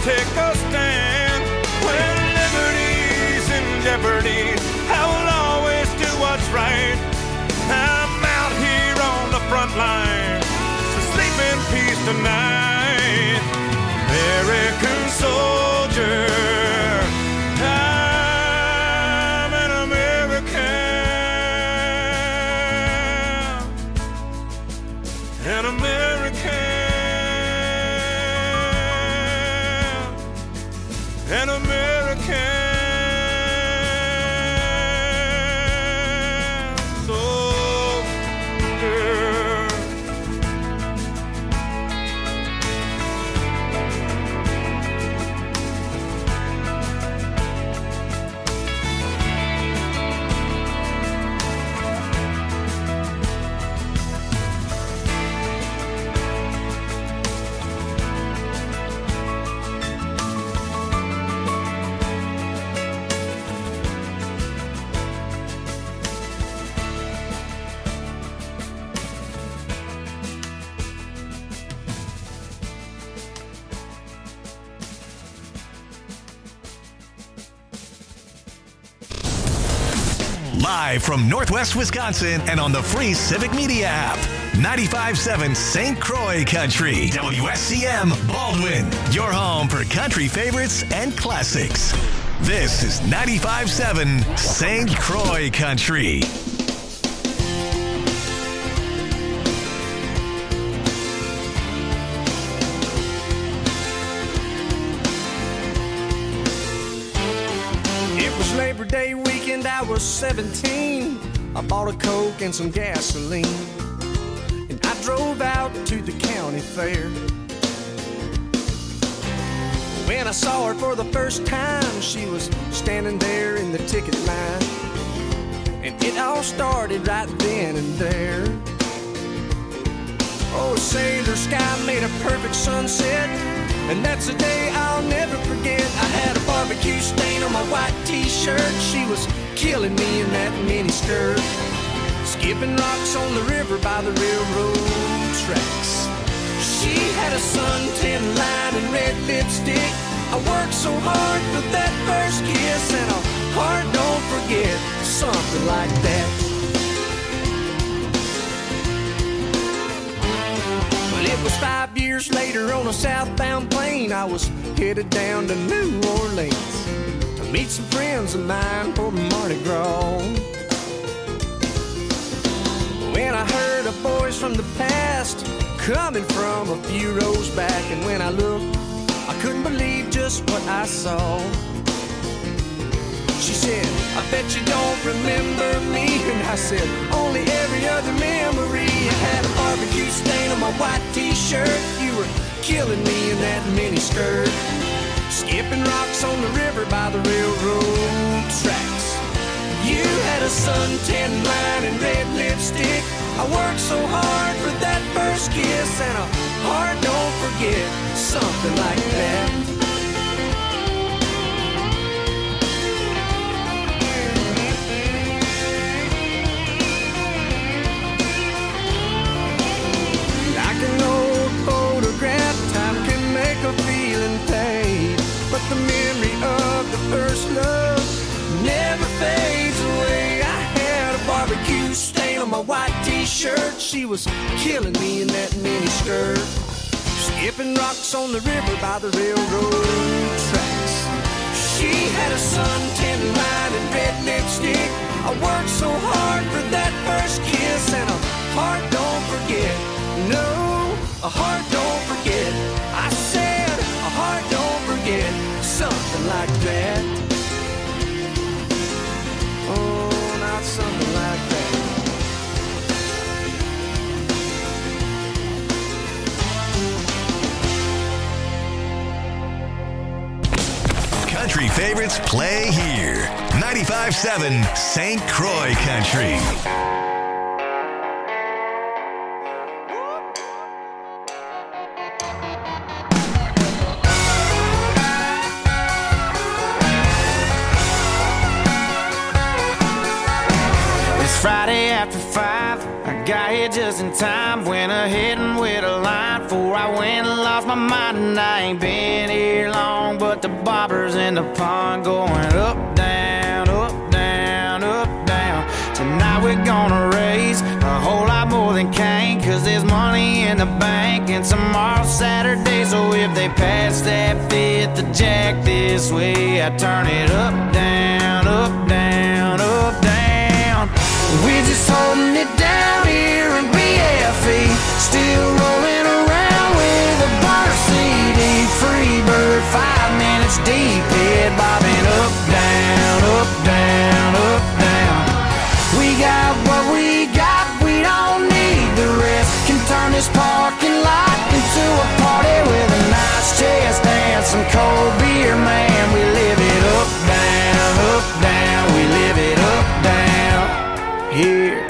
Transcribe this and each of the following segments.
take a stand. When liberty's in jeopardy, I will always do what's right. I'm out here on the front line, so sleep in peace tonight. American soldier, I'm an American, an American, an American soldier. Live from Northwest Wisconsin and on the free Civic Media app. 95.7 St. Croix Country. WSCM Baldwin. Your home for country favorites and classics. This is 95.7 St. Croix Country. It was Labor Day weekend, I was 17. I bought a Coke and some gasoline, and I drove out to the county fair. When I saw her for the first time, she was standing there in the ticket line, and it all started right then and there. Oh, say the sky made a perfect sunset, and that's a day I'll never forget. I had a barbecue stain on my white t-shirt. She was killing me in that mini skirt, skipping rocks on the river by the railroad tracks. She had a suntan line and red lipstick. I worked so hard for that first kiss, and a heart don't forget something like that. It was 5 years later on a southbound plane. I was headed down to New Orleans to meet some friends of mine for Mardi Gras. When I heard a voice from the past coming from a few rows back, and when I looked, I couldn't believe just what I saw. She said, I bet you don't remember me. And I said, only every other memory. I had a barbecue stain on my white t-shirt. You were killing me in that mini skirt, skipping rocks on the river by the railroad tracks. You had a suntan line and red lipstick. I worked so hard for that first kiss, and a heart don't forget something like that. Time can make a feeling fade, but the memory of the first love never fades away. I had a barbecue stain on my white t-shirt. She was killing me in that mini skirt, skipping rocks on the river by the railroad tracks. She had a suntan line and red lipstick. I worked so hard for that first kiss, and a heart don't forget. No, a heart don't forget. I said a heart don't forget something like that. Oh, not something like that. Country favorites play here. 95.7 St. Croix Country. Friday after 5, I Got here just in time, went ahead and with a line before I went and lost my mind. And I ain't been here long, but the bobbers in the pond going up, down, up, down, up, down. Tonight we're gonna raise a whole lot more than Cain, 'cause there's money in the bank and tomorrow's Saturday. So if they pass that fifth of Jack this way, I turn it up, down, up, down, up, down. We're just holding it down here in BFE, still rolling around with a bar CD. Free bird, 5 minutes deep, head bobbing up, down, up, down, up, down. We got what we got, we don't need the rest. Can turn this parking lot into a party with a nice chest dance, some cold beer, man. We live it up, down, we live it up, down here.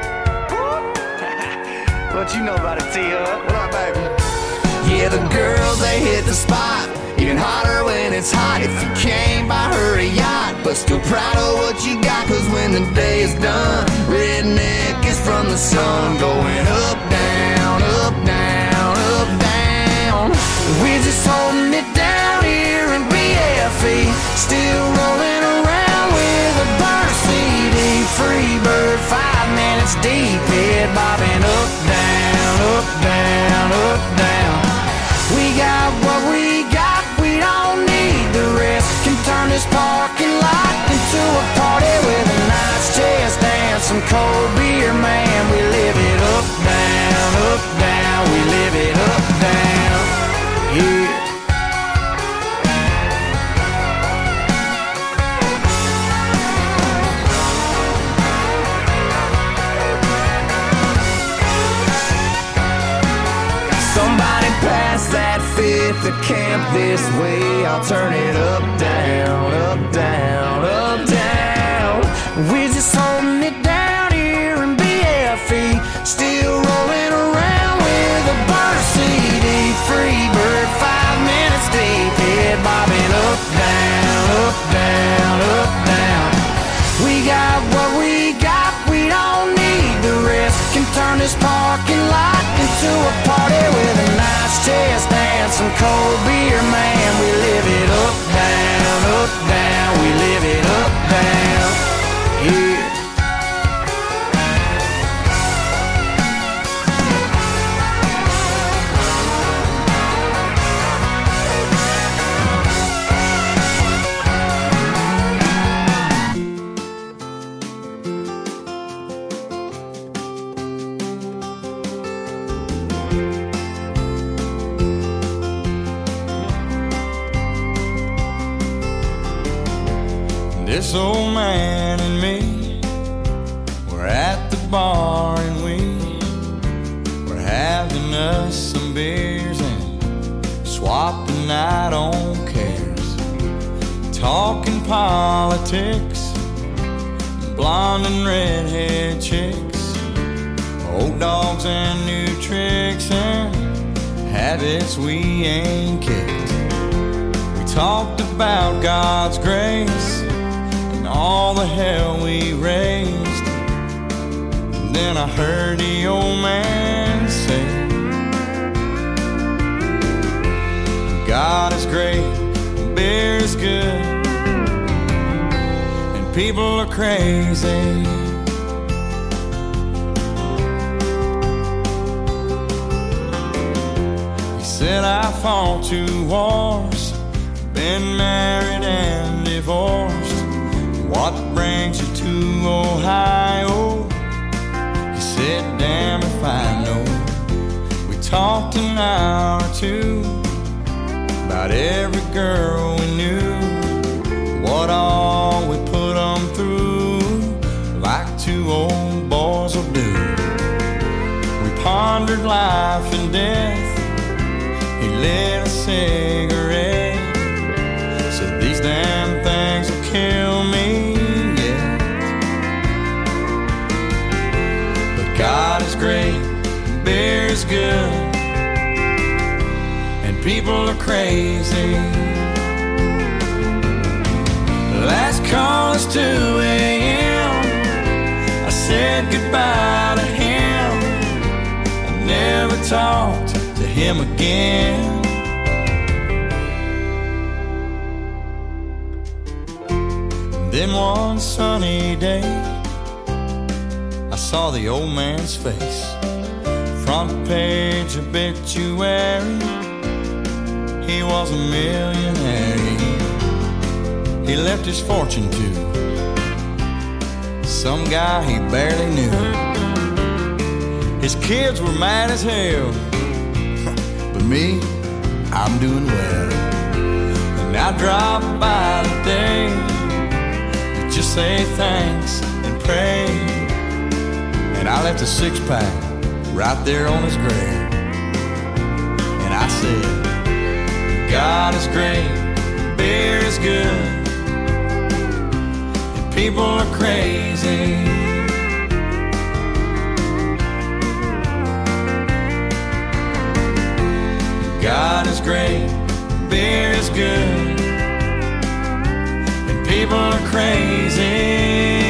What you know about it, T-Hub? What up, baby? Yeah, the girls, they hit the spot, even hotter when it's hot. If you can't buy her a yacht, but still proud of what you got, 'cause when the day is done, redneck is from the sun, going up, down, up, down, up, down. We're just holding it down here in BFE, still rolling around with a burn CD. Free bird, 5 minutes deep, head bobbing up, down, up, down, up, down. We got what we got, we don't need the rest. Can turn this parking lot into a party with a nice chest dance, some cold beer, man. We live it up, down, we live it up, down, yeah. Somebody pass that fifth of camp this way, I'll turn it up, down, up, down, up, down. We're just holding it down here in BFE, still rolling around with a burn CD. Free bird, 5 minutes deep, head bobbing up, down, up, down, up, down. We got what we got, we don't need the rest. Can turn this parking lot into a party with a nice chest dance, some cold beer, man. We live it up, down, we live it up, down, yeah. This old man and me, we're at the bar and we're having us some beers and swapping out on cares, talking politics, blonde and redhead chicks, old dogs and new tricks and habits we ain't kicked. We talked about God's grace, all the hell we raised. And then I heard the old man say, God is great, beer is good, and people are crazy. He said I fought 2 wars, been married and divorced. What brings you to Ohio? He said, damn if I know. We talked an hour or 2 about every girl we knew, what all we put them through, like 2 old boys will do. We pondered life and death. He lit a cigarette, said these damn things will kill me. God is great, beer is good, and people are crazy. Last call is 2 a.m. I said goodbye to him. talked to him again. Then one sunny day, I saw the old man's face. Front page obituary, he was a millionaire. He left his fortune to some guy he barely knew. His kids were mad as hell, but me, I'm doing well. And I drop by today to just say thanks and pray. And I left a six-pack right there on his grave. And I said, God is great, beer is good, and people are crazy. God is great, beer is good, and people are crazy.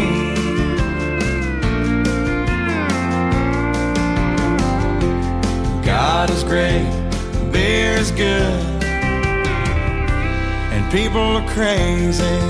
God is great, beer is good, and people are crazy.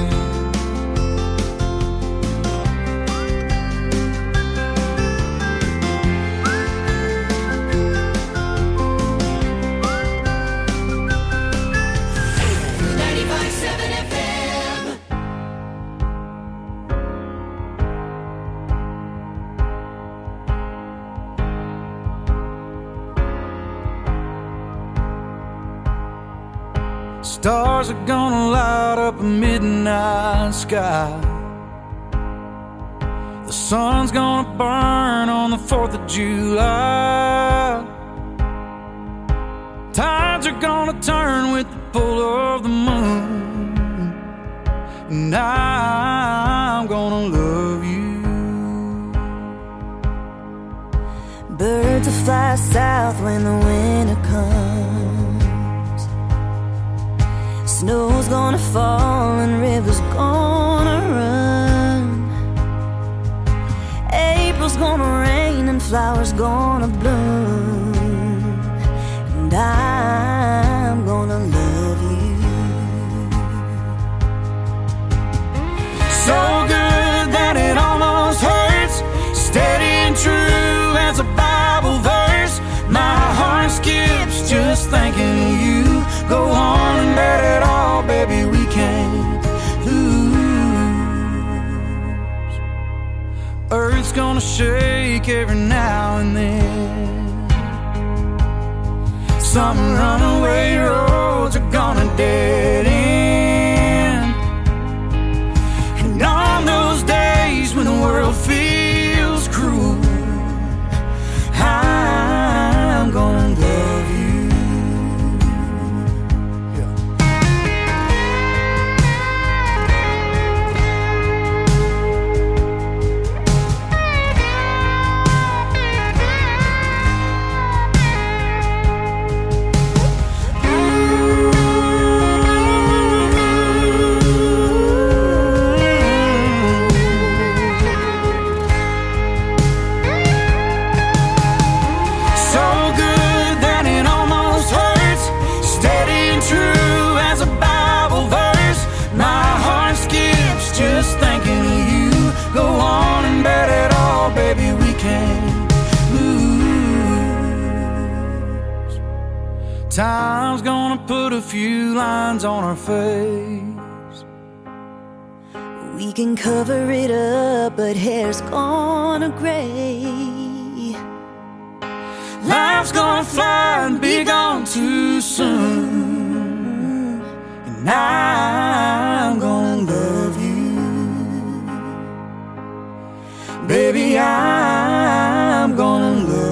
Stars are gonna light up a midnight sky. The sun's gonna burn on the 4th of July. Tides are gonna turn with the pull of the moon. And I'm gonna love you. Birds will fly south when the winter comes. Snow's gonna fall and rivers gonna run. April's gonna rain and flowers gonna bloom. And I'm gonna love you. So good that it almost hurts. Steady and true as a Bible verse. My heart skips just thinking of you. Go on and bet it all, baby, we can't lose. Earth's gonna shake every now and then. Some runaway roads are gonna dead end. And on those days when the world feels cruel, I'm gonna love you. Time's gonna put a few lines on our face. We can cover it up, but hair's gonna gray. Life's gonna fly and be gone too soon. And I'm gonna love you. Baby, I'm gonna love you.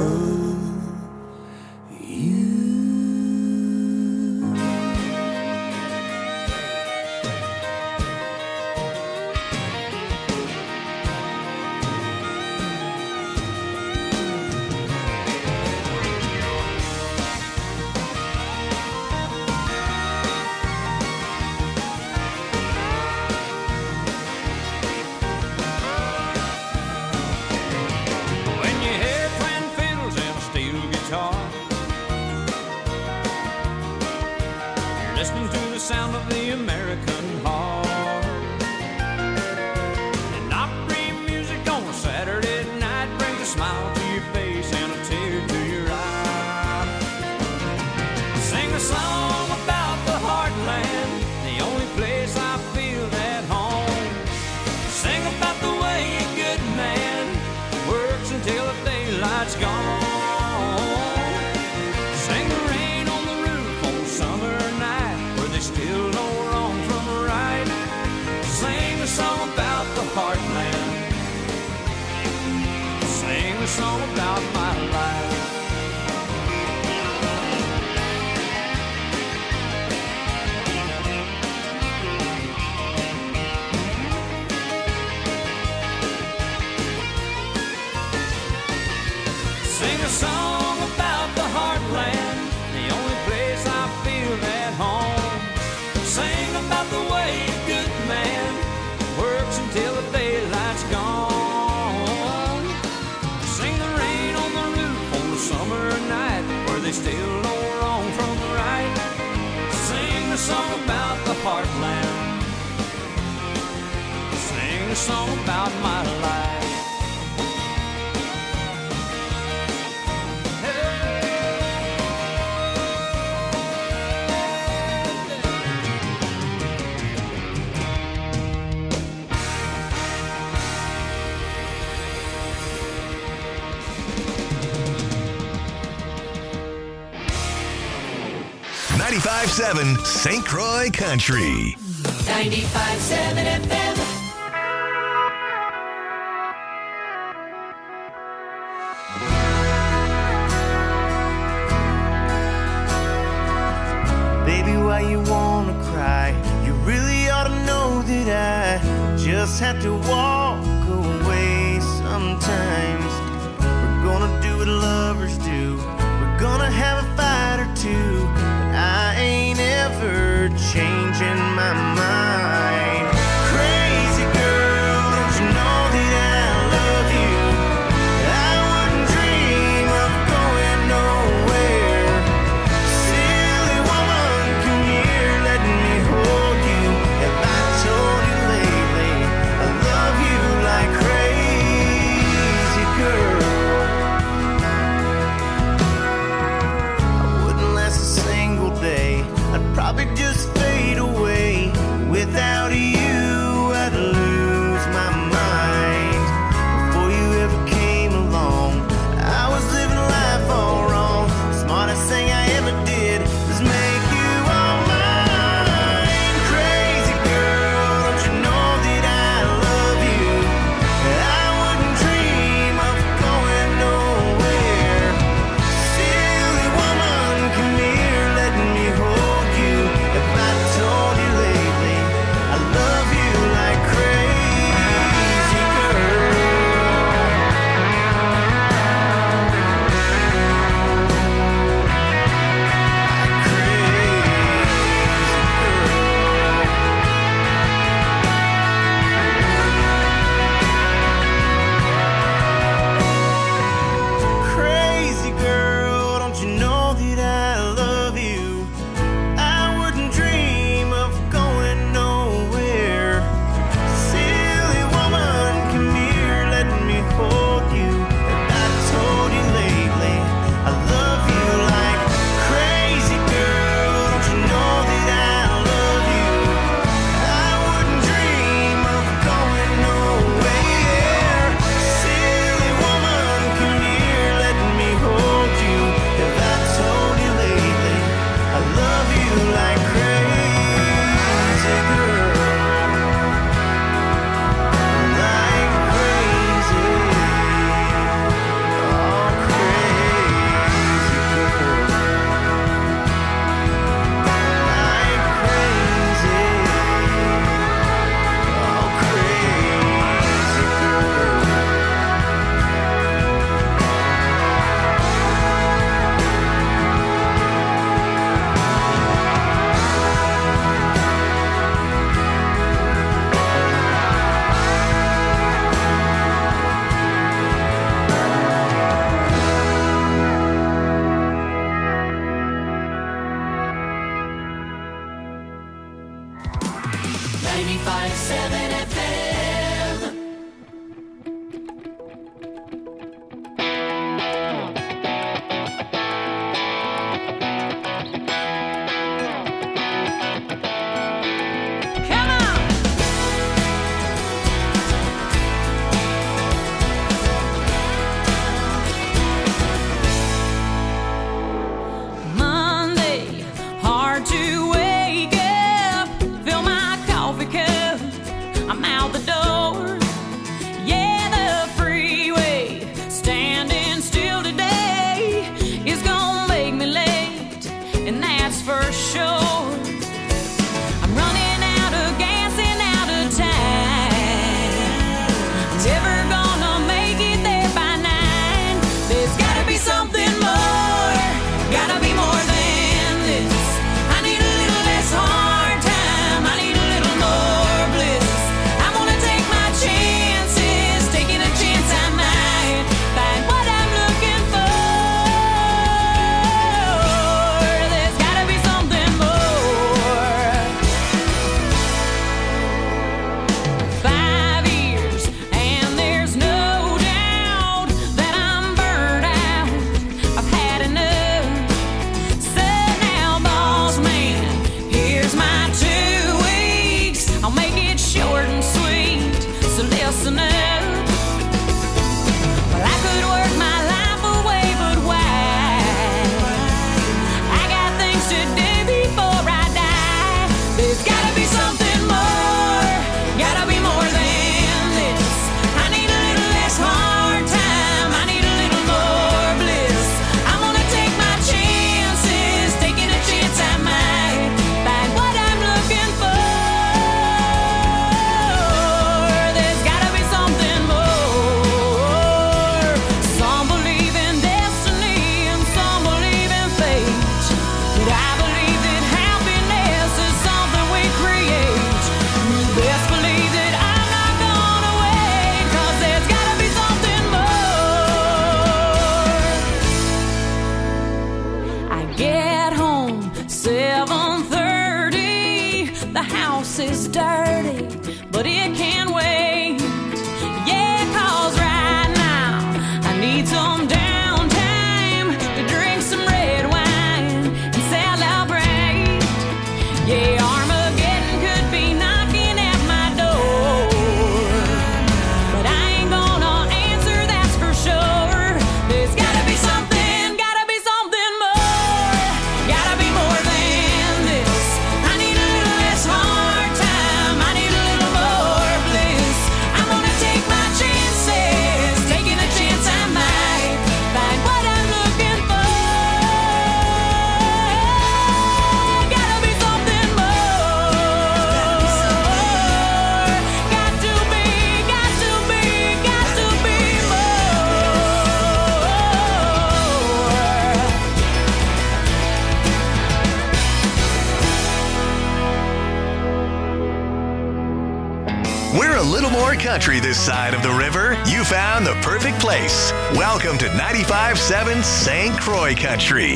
a song about my life. Sing a song about the heartland, the only place I feel at home. Sing about the way a good man works until the daylight's gone. Sing the rain on the roof on the summer night, where they still know wrong from right. Sing a song about the heartland. Sing a song about my life. 95.7 St. Croix Country. 95.7 FM. Baby, why you wanna cry? You really ought to know that I just have to walk away sometimes. We're gonna do what lovers do. We're gonna have a fight or two, but I ain't ever changing my mind. Crazy girl, don't you know that I love you? I wouldn't dream of going nowhere. Silly woman, come here, let me hold you. Have I told you lately I love you is dirty, but it can wait. Yeah, 'cause right now I need some downtime to drink some red wine and celebrate. Yeah, Armageddon could be knocking at my door, but I ain't gonna answer, that's for sure. There's gotta be something more, gotta be more than this. I need a little less hard time, I need a little more bliss. I'm gonna take my chances, taking a chance I might find what I'm looking for. Gotta be something more. Got to be more. We're a little more country this side of the river. You found the perfect place. Welcome to 95.7 St. Croix Country.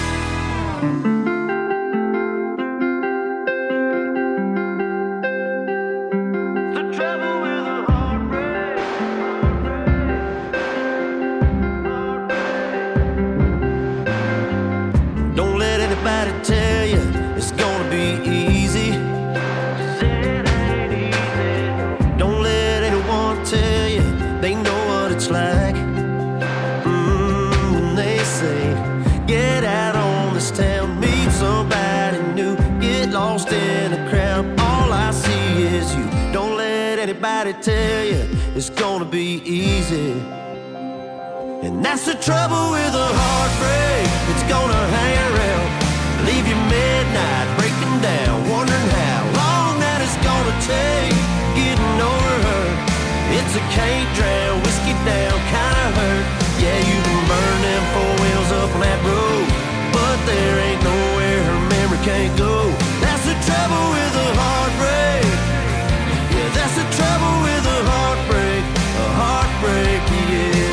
Don't let anybody tell you it's gonna be easy. Don't let anyone tell you they know what it's like. When they say, get out on this town, meet somebody new, get lost in a crowd. All I see is you. Don't let anybody tell you it's gonna be easy. And that's the trouble with a heartbreak. It's gonna hang around, leave you midnight, breaking down, wondering how long that it's gonna take getting over her. It's a can't drown, whiskey down kind of hurt. Yeah, you can burn them four wheels up on that road, but there ain't nowhere her memory can't go. That's the trouble with a heartbreak. Yeah, that's the trouble with a heartbreak. A heartbreak, yeah.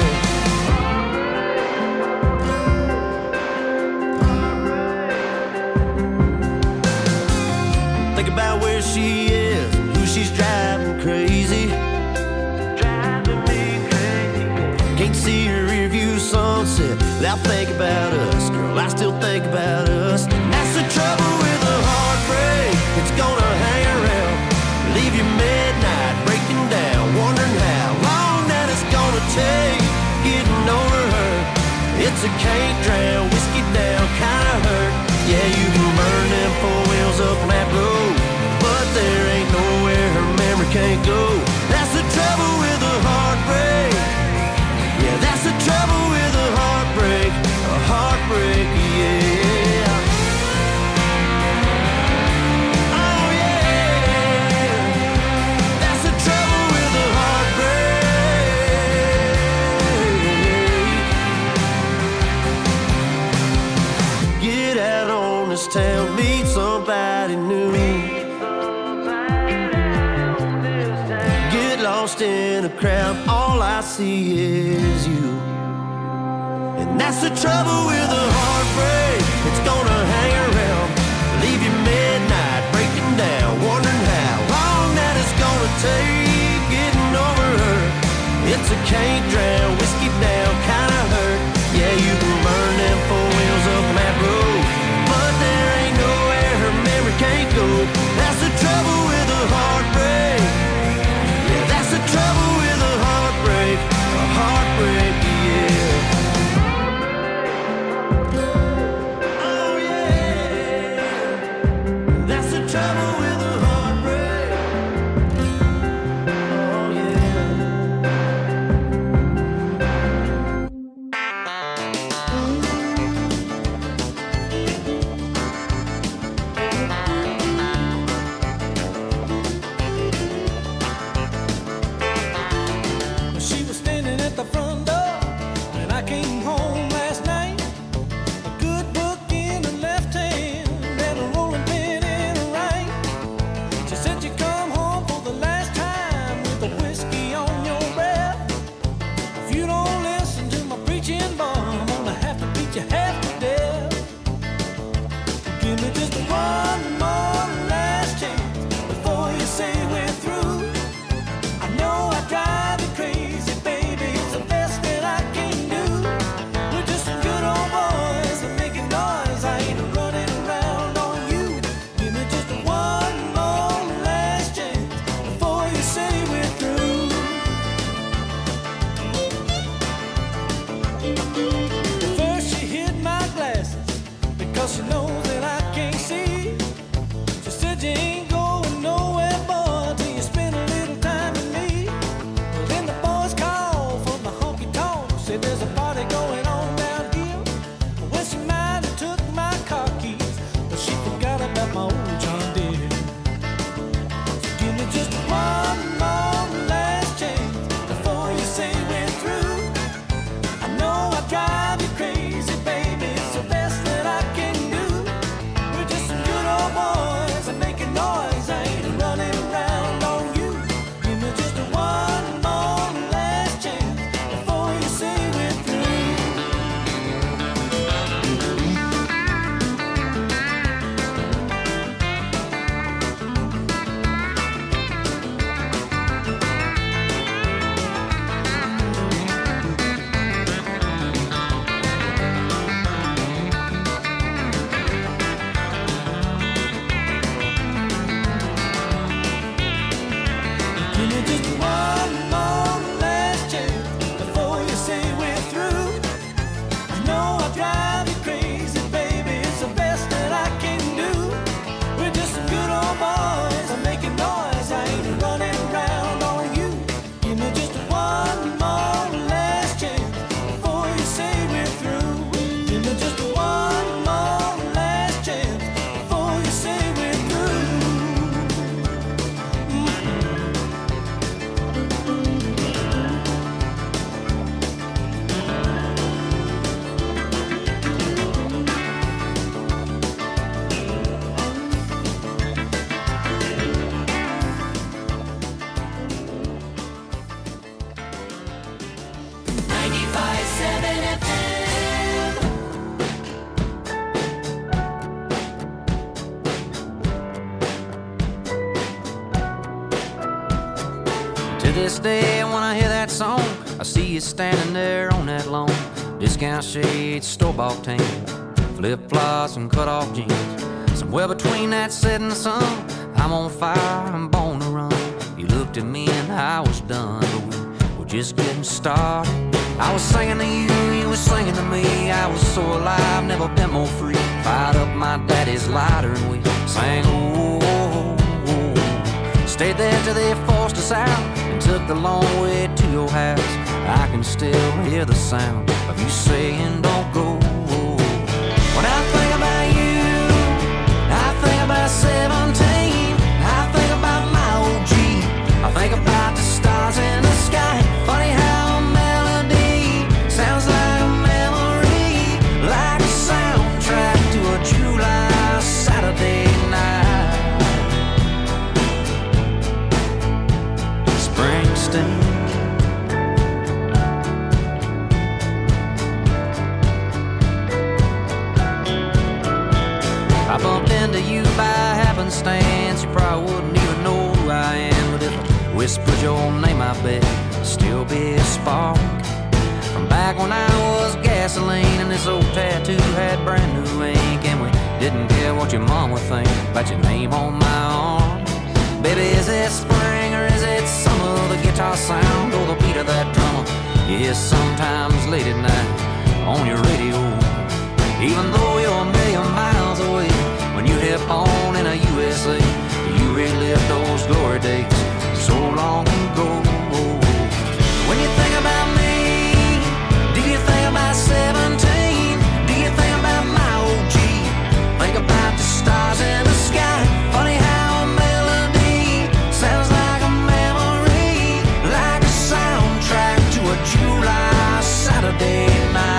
Think about where she is, who she's driving crazy. Driving me crazy. Can't see her rearview sunset without thinking about us. Girl, I still think about us. That's the trouble with a heartbreak. It's gonna hang around, leave you midnight, breaking down, wondering how long that it's gonna take getting over her. It's a can't drown, whiskey down kind of hurt. Yeah, you can burn them four wheels up on that road, but there ain't nowhere her memory can't go. That's the trouble with a heartbreak. Yeah, that's the trouble with a heartbreak. A heartbreak, yeah. Oh yeah, that's the trouble with a heartbreak. Get out on this town, meet somebody new. Get lost in a crowd, all I see is you. And that's the trouble with a heartbreak. It's gonna hang around, leave you midnight, breaking down, wondering how long that it's gonna take getting over her. It's a can't drown, whiskey down kind of hurt. Yeah, you can burn them four wheels up on that road, but there ain't nowhere her memory can't go. That's the trouble with a heartbreak. Yeah, that's the trouble with a heartbreak. A heartbreak, yeah. Oh yeah, that's the trouble with a heartbreak. Oh yeah. this day when I hear that song, I see you standing there on that lawn. Discount shades, store-bought tan, flip-flops and cut-off jeans. Somewhere between that setting sun, I'm on fire, I'm born to run. You looked at me and I was done, but we were just getting started. I was singing to you, you were singing to me. I was so alive, never been more free. Fired up my daddy's lighter and we sang, oh, oh, oh. Stayed there till they forced us out and took the long way to your house. I can still hear the sound of you saying don't go. When I think about you, I think about 17. I think about my old Jeep. I think about the stars in the sky. Funny how a melody sounds like a memory, like a soundtrack to a July Saturday night. Springsteen. I bumped into you by happenstance. You probably wouldn't even know who I am, but if I whispered your name, I bet it'd still be a spark from back when I was gasoline and this old tattoo had brand new ink, and we didn't care what your mom would think about your name on my arm. Baby, is it spring or is it summer? The guitar sound or the beat of that drummer you hear sometimes late at night on your radio. Even though you're a million miles away, when you hit on in a USA, you relive those glory days so long ago. When you think about me, do you think about 17? Do you think about my old Jeep? Think about the stars in the sky. Funny how a melody sounds like a memory, like a soundtrack to a July Saturday night.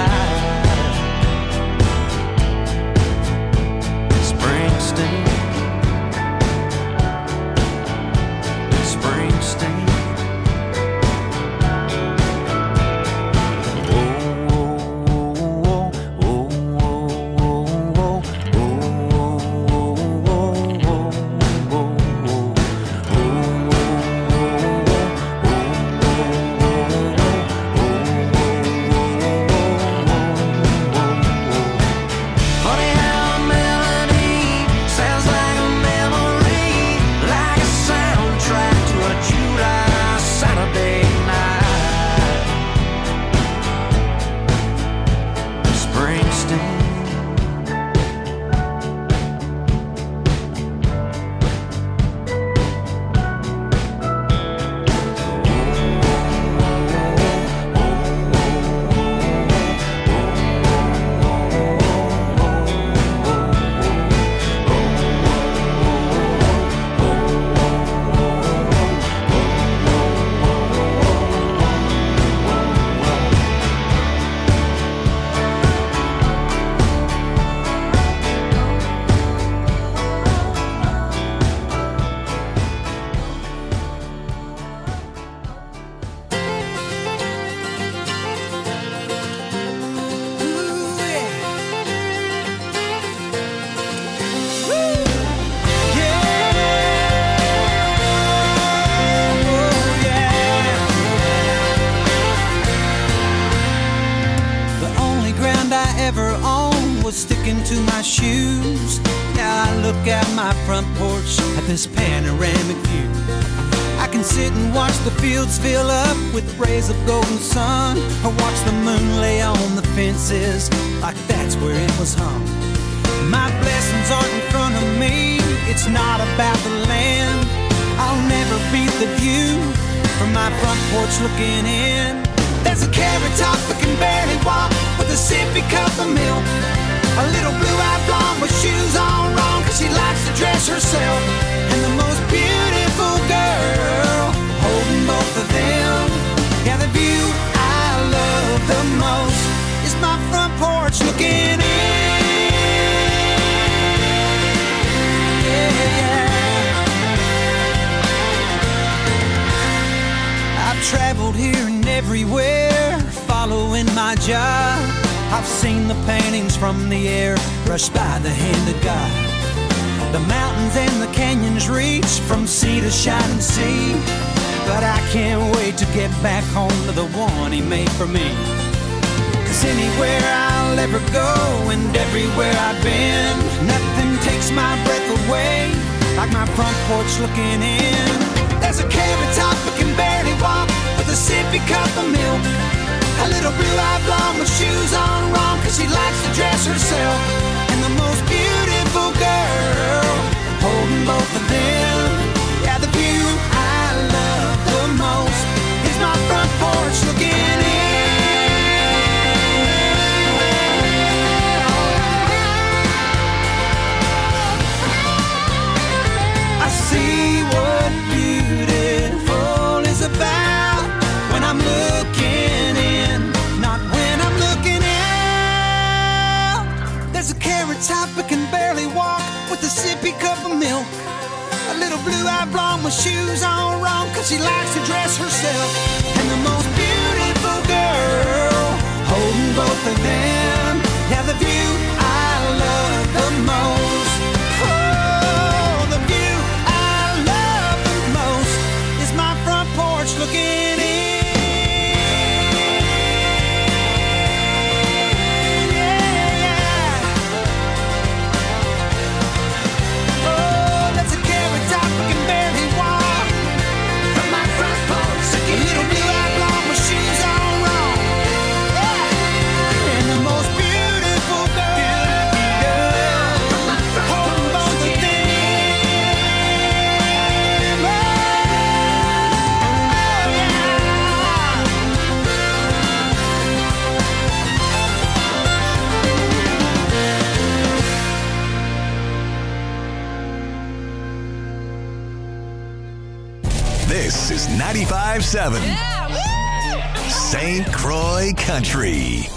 This panoramic view, I can sit and watch the fields fill up with rays of golden sun, or watch the moon lay on the fences like that's where it was hung. My blessings aren't in front of me, it's not about the land. I'll never beat the view from my front porch looking in. There's a carrot top that can barely walk with a sippy cup of milk. A little blue-eyed blonde with shoes on wrong, cause she likes to dress herself. And the most beautiful girl holding both of them. Yeah, the view I love the most is my front porch looking in. Yeah. I've traveled here and everywhere, following my job. I've seen the paintings from the air, brushed by the hand of God. The mountains and the canyons reach from sea to shining sea. but I can't wait to get back home to the one he made for me. 'Cause anywhere I'll ever go and everywhere I've been, nothing takes my breath away like my front porch looking in. There's a carrot top that can barely walk with a sippy cup of milk. A little blue-eyed blonde with shoes on wrong 'cause she likes to dress herself. And the most beautiful girl holding both of them. Yeah, the view I love the most is my front porch looking in. I see what beautiful is about when I'm looking in, not when I'm looking out. There's a carrot top that can barely walk with a sippy cup of milk. A little blue-eyed blonde with shoes on wrong 'cause she likes to dress herself. And the most beautiful girl holding both of them. Yeah, the view I love the most. Oh, the view I love the most is my front porch looking in. This is 95.7 St. Croix Country.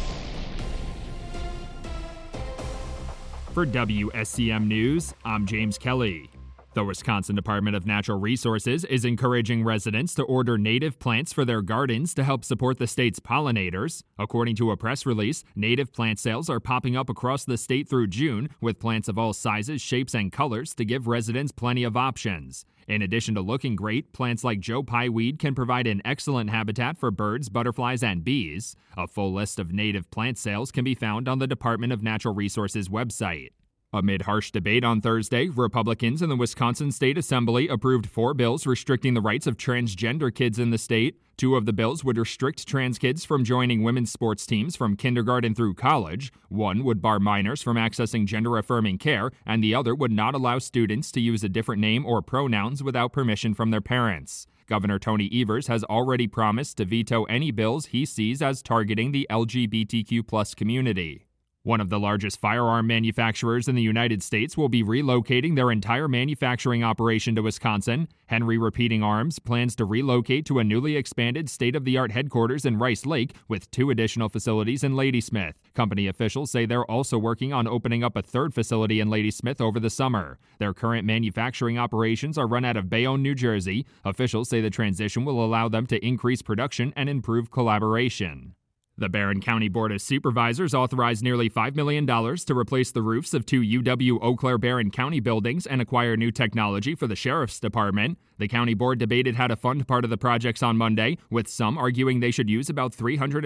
For WSCM News, I'm James Kelly. The Wisconsin Department of Natural Resources is encouraging residents to order native plants for their gardens to help support the state's pollinators. According to a press release, native plant sales are popping up across the state through June, with plants of all sizes, shapes, and colors to give residents plenty of options. In addition to looking great, plants like Joe Pye weed can provide an excellent habitat for birds, butterflies, and bees. A full list of native plant sales can be found on the Department of Natural Resources website. Amid harsh debate on Thursday, Republicans in the Wisconsin State Assembly approved 4 bills restricting the rights of transgender kids in the state. 2 of the bills would restrict trans kids from joining women's sports teams from kindergarten through college. 1 would bar minors from accessing gender-affirming care, and the other would not allow students to use a different name or pronouns without permission from their parents. Governor Tony Evers has already promised to veto any bills he sees as targeting the LGBTQ+ community. One of the largest firearm manufacturers in the United States will be relocating their entire manufacturing operation to Wisconsin. Henry Repeating Arms plans to relocate to a newly expanded state-of-the-art headquarters in Rice Lake with 2 additional facilities in Ladysmith. Company officials say they're also working on opening up a 3rd facility in Ladysmith over the summer. Their current manufacturing operations are run out of Bayonne, New Jersey. Officials say the transition will allow them to increase production and improve collaboration. The Barron County Board of Supervisors authorized nearly $5 million to replace the roofs of 2 UW Eau Claire Barron County buildings and acquire new technology for the Sheriff's Department. The county board debated how to fund part of the projects on Monday, with some arguing they should use about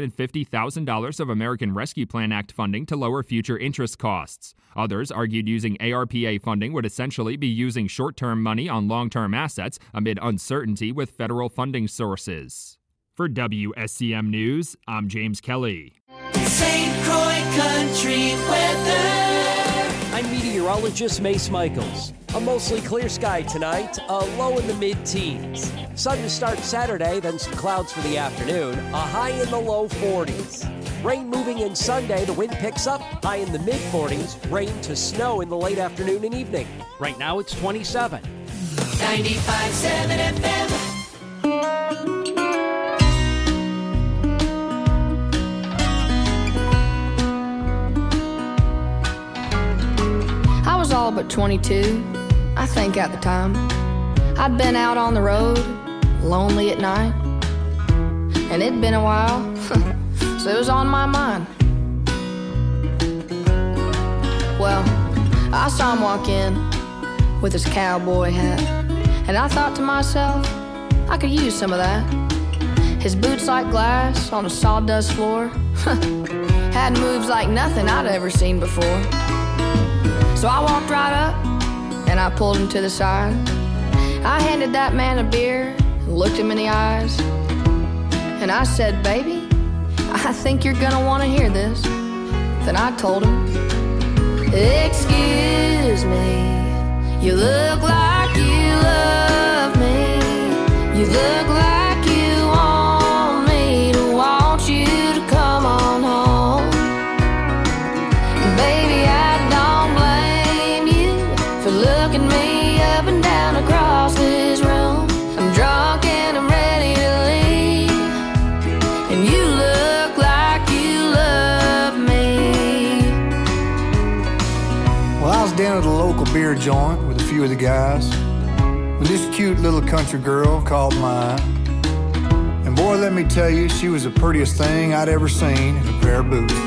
$350,000 of American Rescue Plan Act funding to lower future interest costs. Others argued using ARPA funding would essentially be using short-term money on long-term assets amid uncertainty with federal funding sources. For WSCM News, I'm James Kelly. St. Croix Country weather. I'm meteorologist Mace Michaels. A mostly clear sky tonight, a low in the mid-teens. Sun to start Saturday, then some clouds for the afternoon, a high in the low 40s. Rain moving in Sunday, the wind picks up, high in the mid-40s, rain to snow in the late afternoon and evening. Right now it's 27. 95.7 FM. All but 22, I think at the time. I'd been out on the road, lonely at night, and it'd been a while, so it was on my mind. Well, I saw him walk in with his cowboy hat, and I thought to myself, I could use some of that. His boots like glass on a sawdust floor. Had moves like nothing I'd ever seen before. So I walked right up and I pulled him to the side. I handed that man a beer and looked him in the eyes. And I said, baby, I think you're gonna want to hear this. Then I told him, excuse me, you look like you love me. You look like you want me to want you to come on home. Baby, I don't blame you for looking me up and down across this room. I'm drunk and I'm ready to leave, and you look like you love me. Well, I was down at a local beer joint with a few of the guys, with this cute little country girl called mine. And boy, let me tell you, she was the prettiest thing I'd ever seen in a pair of boots.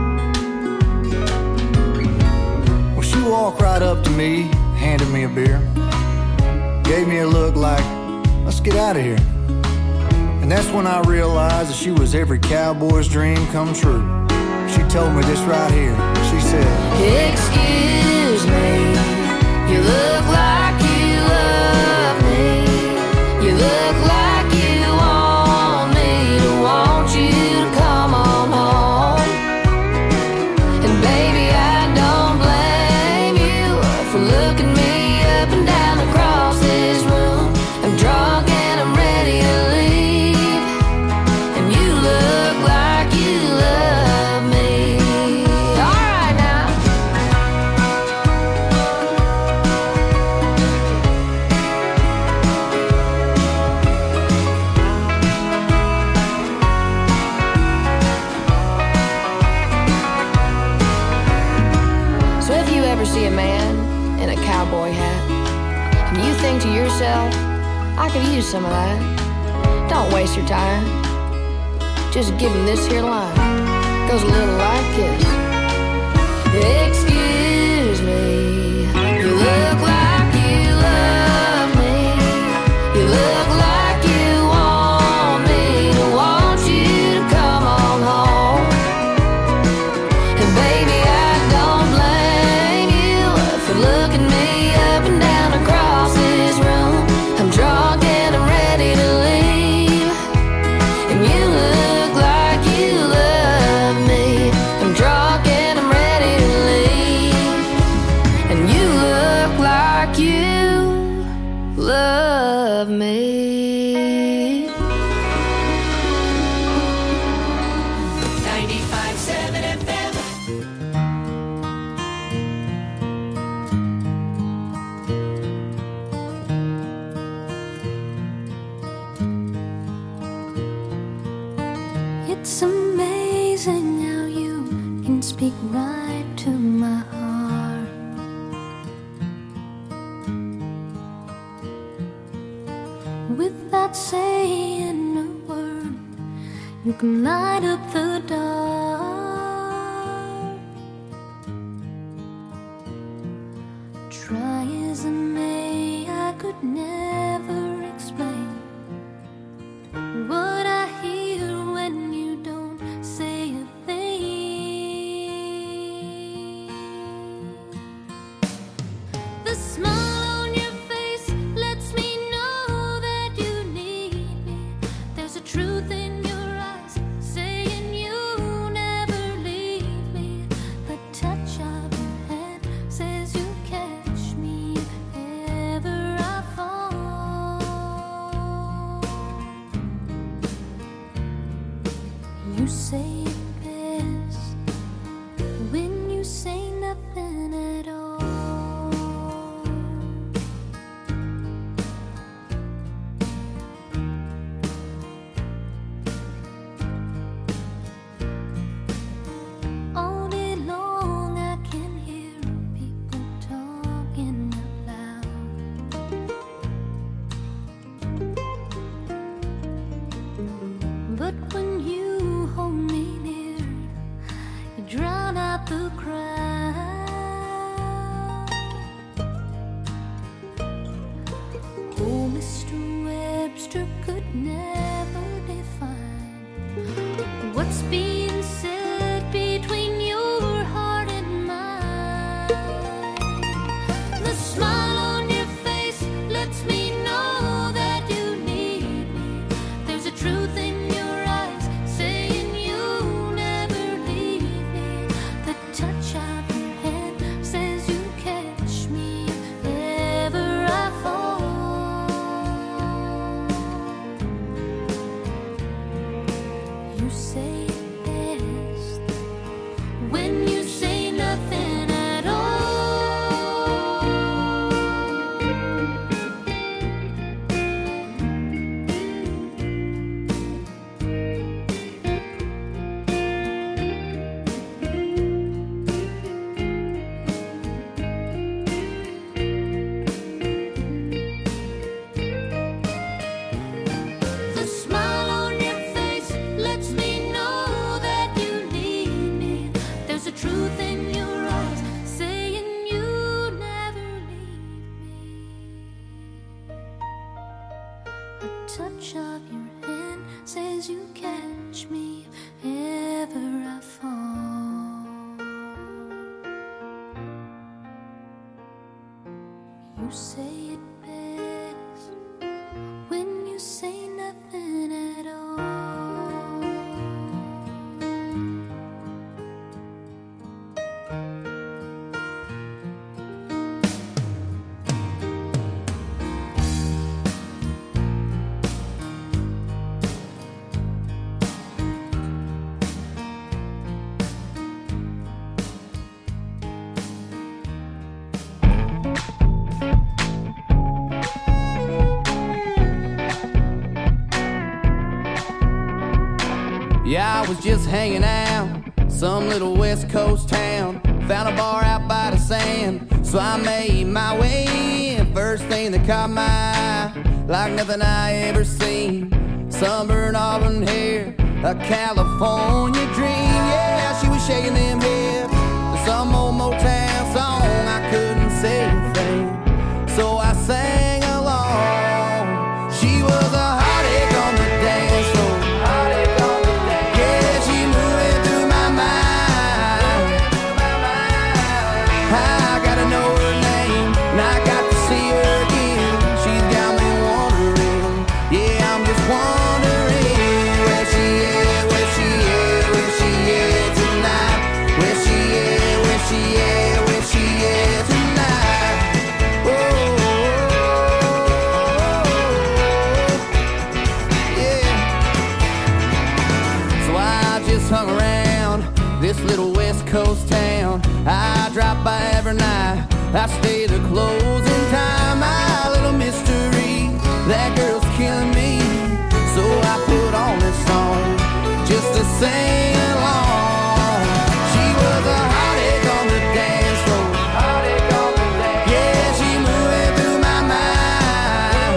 Well, she walked right up to me, handed me a beer, gave me a look like, let's get out of here. And that's when I realized that she was every cowboy's dream come true. She told me this right here. She said, excuse me, you look like you love me. You look like you want me to want you to come on home. And baby, I don't blame you for looking me up and down across this room. I'm drunk and I'm ready to leave, and you look like you love me. All right now. So if you ever see a man in a cowboy hat and you think to yourself, I could use some of that, don't waste your time. Just give him this here line. Goes a little like this. Excuse me, you look like you love me. You look like you want me to want you to come on home. And baby, I don't blame you for looking me up and down across this room. I'm drunk and I'm ready to leave, and you look like you love me. I'm drunk and I'm ready to leave, and you look like you love me. 95.7 FM. It's amazing how you can speak right to my heart. Without saying a word, you can light up the dark. Try as I may, I could never explain what I hear when you don't say a thing. The smile on your face lets me know that you need me. There's a truth in your eyes saying you never leave me. The touch of your hand says you catch me if ever I fall. You say it best when you say nothing at all. All day long I can hear people talking out loud, but when you hold me near, you drown out the crowd. Oh, Mr. Webster, what's being said between your heart and mine. The smile on your face lets me know that you need me. There's a truth in your eyes saying you never leave me. The touch of your hand says you catch me if ever I fall. You say it best when you say nothing at all. The smile on your face lets me know that you need me. There's a truth in your eyes saying you never leave me. A touch of your hand says you catch me if ever I fall. You say it best when you say nothing at all. Yeah, I was just hanging out, some little West Coast town. Found a bar out by the sand, so I made my way in. First thing that caught my eye, like nothing I ever seen. Sunburned auburn hair, a California dream. Yeah, she was shaking them hips to some old Motown song. I couldn't say a thing, so I sang along. She was a heartache on the dance floor. Yeah, she moving through my mind. I gotta know her name, and I got to see her again. She's got me wondering, yeah, I'm just wondering where she is, where she is, where she is tonight. Where she is, where she is, where she is tonight. Oh, yeah. So I just hung around this little West Coast town. I drop by every night, I stay to closing time. My little mystery, that girl's killing me. So I put on this song just to sing along. She was a heartache on the dance floor. Yeah, she moving through my mind.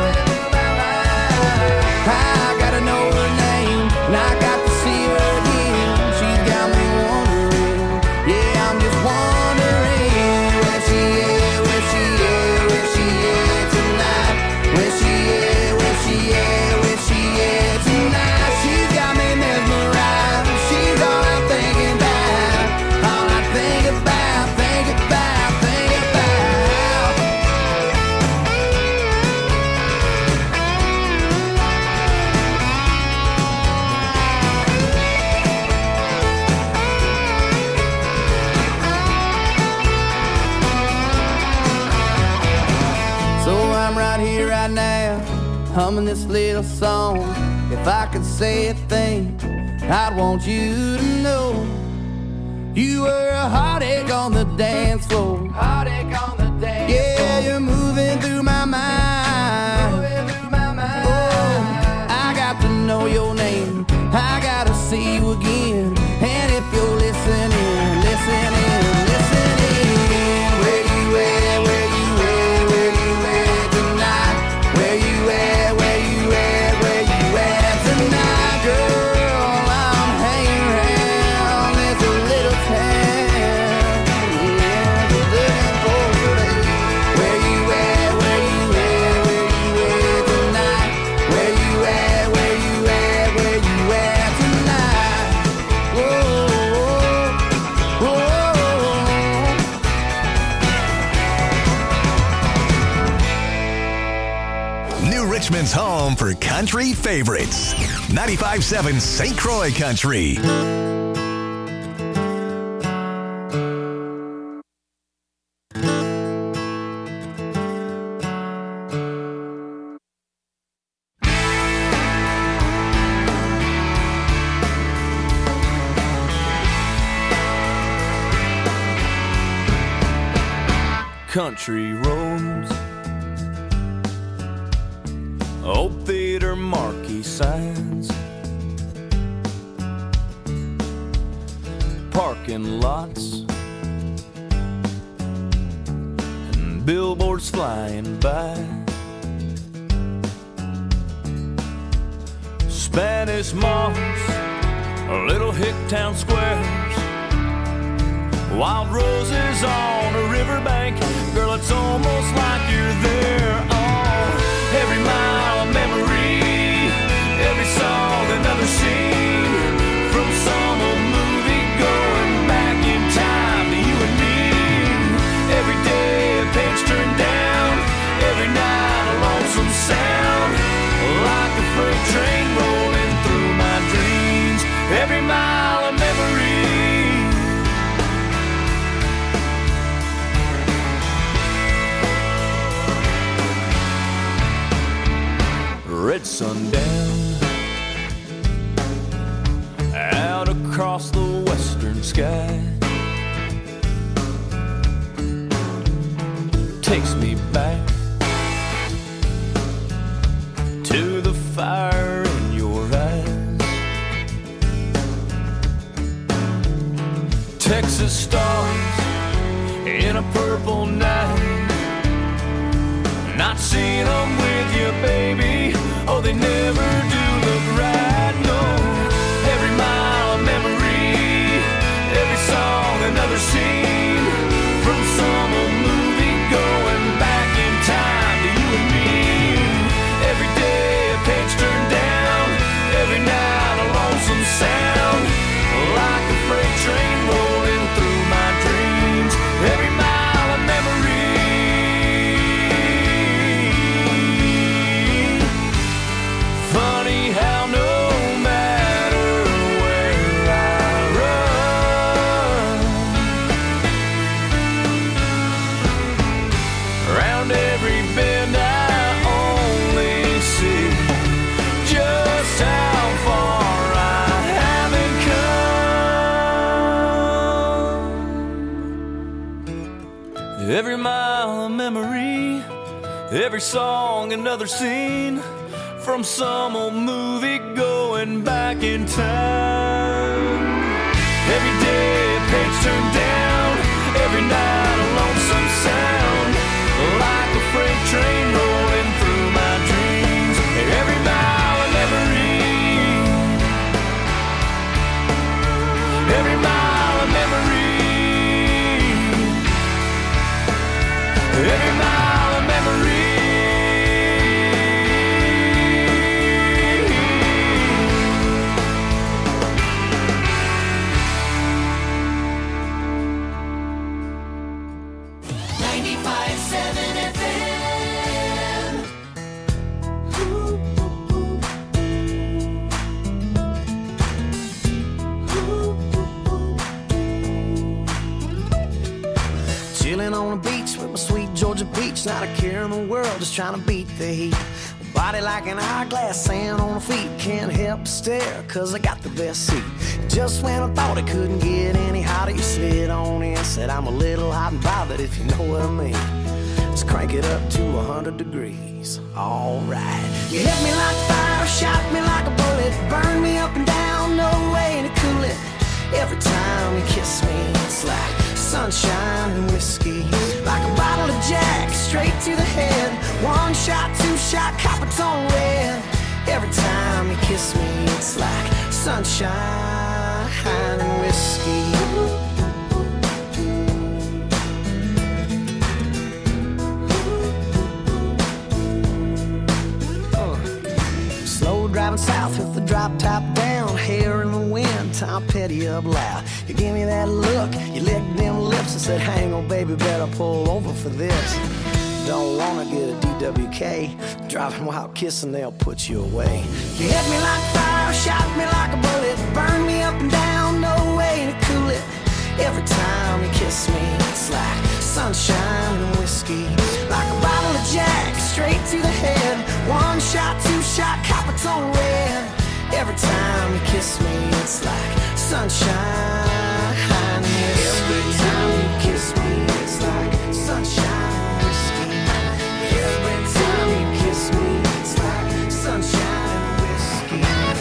I gotta know her name, and I got to see her again. She's got me wondering, yeah, I'm just wondering where she is, where she is, where she is tonight. Where she is, where she is, where she is tonight. She's got me mesmerized. She's all I'm thinking about, all I think about, think about, think about. So I'm right here, right now, humming this little song. If I could say a thing, I'd want you to know you were a heartache on the dance floor. Heartache on the dance floor. Yeah, you're moving through my mind. Moving through my mind. Oh, I got to know your name, I gotta see you again. And if you're listening, listening, listening, where you at, where you at, where you at tonight? Where you at, where you at, where you at tonight? Girl, I'm hanging around this little town. Yeah, just looking for you. Where you at, where you at, where you at tonight? Where you at, where you at, where you at tonight? for country favorites. 95.7 St. Croix Country. Country roads, old theater marquee signs, parking lots, and billboards flying by. Spanish moss, little hick town squares, wild roses on a riverbank. Girl, it's almost like you're there. Oh, every mile of memory, every song another scene, from some old movie going back in time to you and me. Every day a page turned down, every night a lonesome sound, like a freight train rolling through my dreams. Every mile of memory. Red sundown out across the western sky takes me back to the fire in your eyes. Texas stars in a purple night, not seeing them with you, baby. Oh, they never do look right, no. Every mile of memory, every song another scene, from some old movie going back in time to you and me. Every day a page turned down, every night a lonesome sound, like a freight train rolling through my dreams. Every mile of memory. Funny how no matter where I run, around every bend I only see just how far I haven't come. Every mile a memory, every song another scene, from some old movie going back in time. Every day a page turned down, every night a lonesome sound, like a freight train rolling through my dreams. Every mile a memory, every mile a memory, every mile a memory. Chilling on the beach with my sweet Georgia peach, not a care in the world, just trying to beat the heat. Body like an hourglass, sand on the feet, can't help but stare, cause I got the best seat. Just when I thought it couldn't get any hotter, you slid on in, said I'm a little hot and bothered, if you know what I mean. Let's crank it up to 100 degrees, alright. You hit me like fire, shot me like a bullet, burn me up and down, no way to cool it. Every time you kiss me, it's like sunshine and whiskey, like a bottle of Jack, straight to the head. One shot, two shot, copper tone red. Every time you kiss me, it's like sunshine and whiskey. Slow driving south with the drop top down, hair in the wind, Tom Petty up loud. You give me that look, you licked them lips and said, hang on baby, better pull over for this. Don't wanna get a DWK. Driving while kissing, they'll put you away. You hit me like fire, shot me like a bullet, burn me up and down, no way to cool it. Every time you kiss me, it's like sunshine and whiskey. Like a bottle of Jack, straight to the head. One shot, two shot, Coppertone red. Every time you kiss me, it's like sunshine and whiskey. Every time you kiss me, it's like sunshine and whiskey. Every time you kiss me, it's like sunshine and whiskey.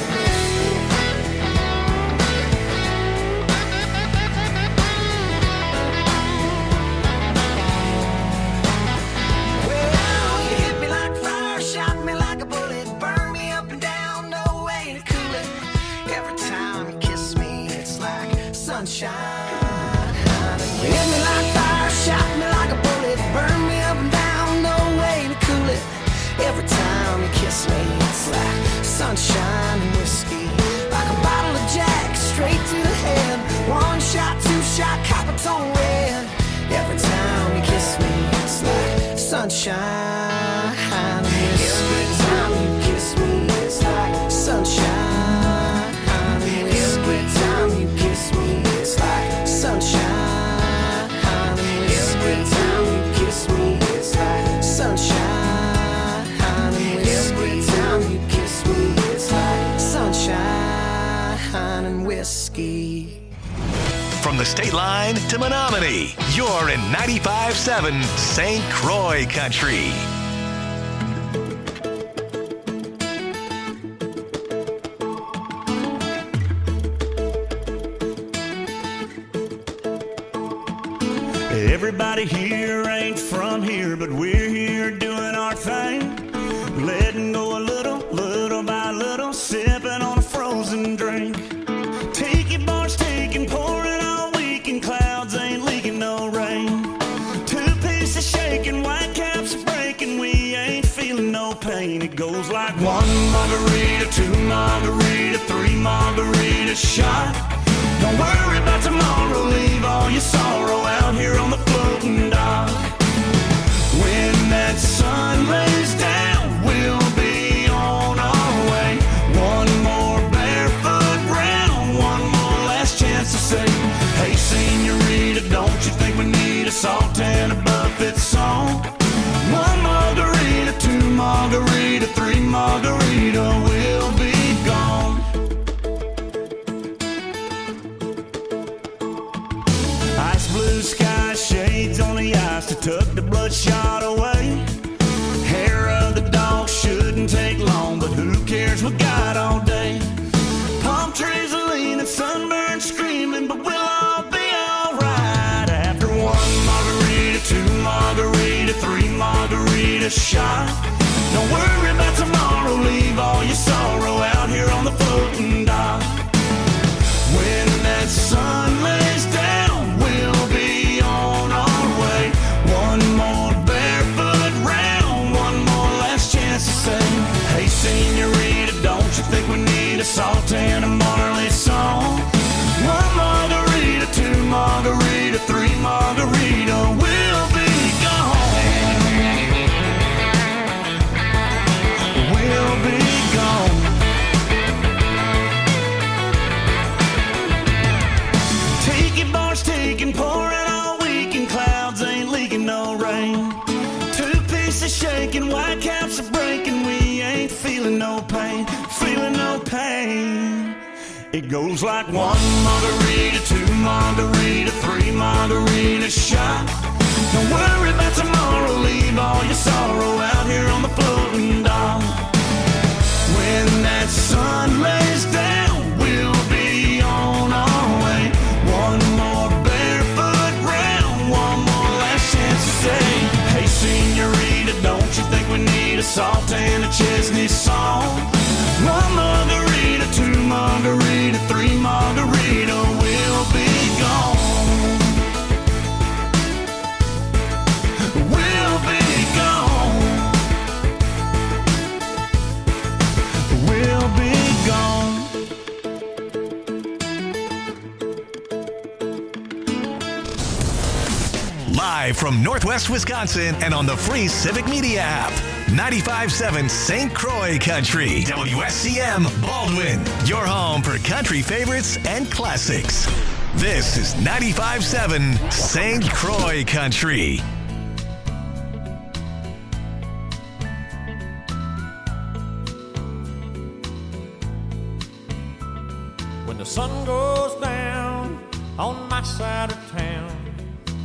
Sunshine. You hit me like fire, shot me like a bullet, burn me up and down, no way to cool it. Every time you kiss me, it's like sunshine and whiskey. Like a bottle of Jack, straight to the head. One shot, two shot, Coppertone red. Every time you kiss me, it's like sunshine and whiskey. Every time you kiss me, it's like sunshine and whiskey. Every time you kiss me, it's like sunshine and whiskey. Every time you kiss me, it's like sunshine and whiskey. Every time you kiss me, it's like sunshine and whiskey. From the state line to Menominee, you're in 95.7 St. Croix Country. Everybody here ain't from here, but we're here doing our thing. Letting go a little, little by little, sipping on a frozen drink. Tiki bars taking, pouring all weekend, clouds ain't leaking no rain. Two pieces shaking, white caps breaking, we ain't feeling no pain. It goes like one margarita, two margarita, three margarita shot. Don't worry about tomorrow, leave all your sorrow out here on the floating dock. When that sun lays down, we'll be on our way. One more barefoot round, one more last chance to say, hey senorita, don't you think we need a salt and a buffet song? One margarita, two margarita, three margarita, we'll be gone. Ice blue sky, shades on the ice to tuck the bloodshot away. Hair of the dog shouldn't take long, but who cares, we got all day. Palm trees are leaning, sunburned screaming, but we'll all be alright. After one margarita, two margarita, three margarita shot. Don't worry about tomorrow, leave all your sorrow out here on the floating dock. When that sun lays down, we'll be on our way. One more barefoot round, one more last chance to say, hey senorita, don't you think we need a salt and a Marley song? One margarita, two margarita, three margarita, we'll be gone. We'll be gone. Tiki bars taking, pouring all weekend, clouds ain't leaking no rain. Two pieces shaking, white caps are breaking, we ain't feeling no pain, feeling no pain. It goes like one margarita, two margarita, three margarita shot. Don't worry about tomorrow, leave all your sorrow out here on the floating dock. When that sun lays down, we'll be on our way. One more barefoot round, one more last chance to say, hey senorita, don't you think we need a salt and a Chesney song? One margarita, two margarita, three margarita, we'll be gone. We'll be gone. We'll be gone. Live from Northwest Wisconsin and on the free Civic Media app. 95.7 St. Croix Country. WSCM Baldwin. Your home for country favorites and classics. This is 95.7 St. Croix Country. When the sun goes down on my side of town,